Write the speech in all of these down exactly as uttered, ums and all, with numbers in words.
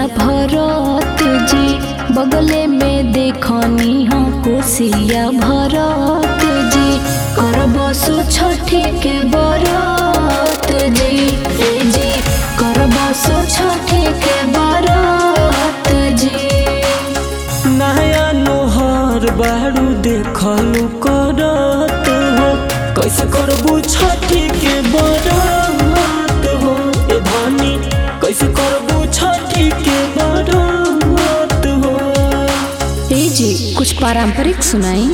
भरत जी, बगले में देखनी हो कोसिया भरत जी, करबसु छठी के बरत जी ए जी, करबसु छठी के बरत जी। नया नोहर बारू देखलू करत हो, कैसे करबू छठी के बरत हो ए धनी, कैसे करबू छठी के बरत हो। ए जी कुछ पारंपरिक सुनाई।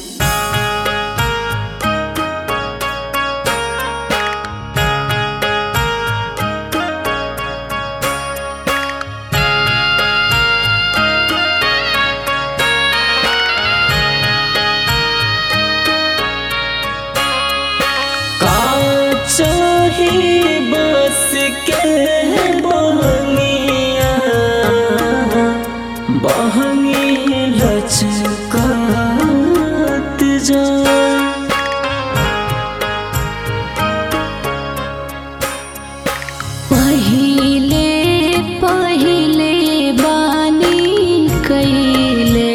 चाही बस के बहंगिया, बहंगी लचकत जा, पहिले पहिले बानी कैले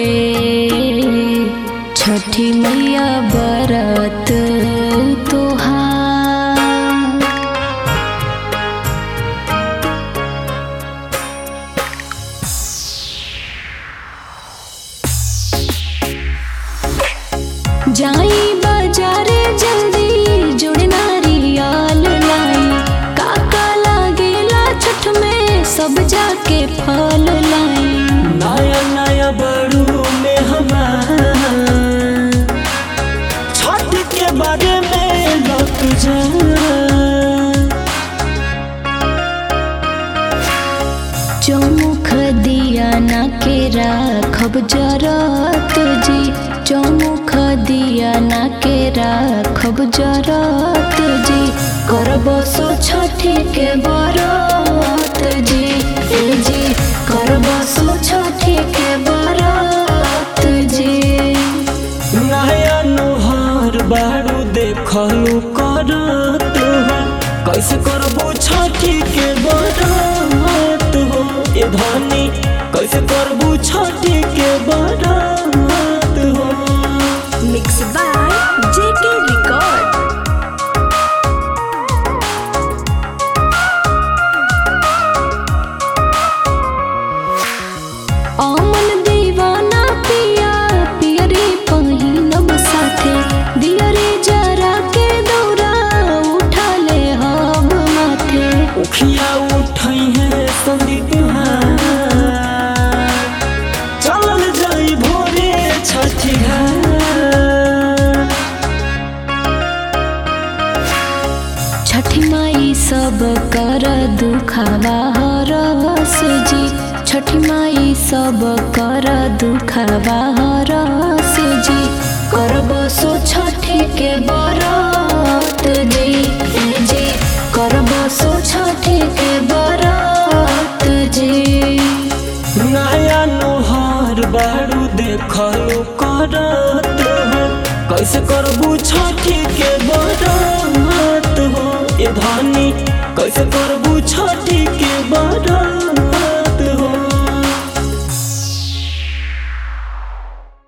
छठी मैया बरत तोहार, जाई बाजारे जल्दी जुड़ नारियल लाई, काका लागेला छठ में सब जाके फल लाई। नया नया बड़ू में हमार छठ के बारे में लग जा, चौमुख दिया ना के राखब जरत जी, चौमुख दिया ना के राखब जरत जी, करबसु छठी के बरत जी ए जी, करबसु छठी के बरत जी। नया नोहर बारू देखलू करत हो, कैसे करबू छठी के बरत हो ए धनी, कैसे करबू छठी के बरत हो। Mix by JK record. Aman Deewana पिया पियरी पहिनब साथे, दियरी जरा के दौरा उठा ले हब माथे, उखिया उठई है संदीप चलल जाई भोरे छठी घाट, छठी माई सब कर दुखावा हरस जी, छठी माई सब कर दुखावा हरस जी, करबसु छठी के बरत जी ए जी, करबसु छठी के बरत जी। नया नोहर बारू देखलू करत हो, कैसे करबू छठी के बरत हो ए धनी, कैसे करबू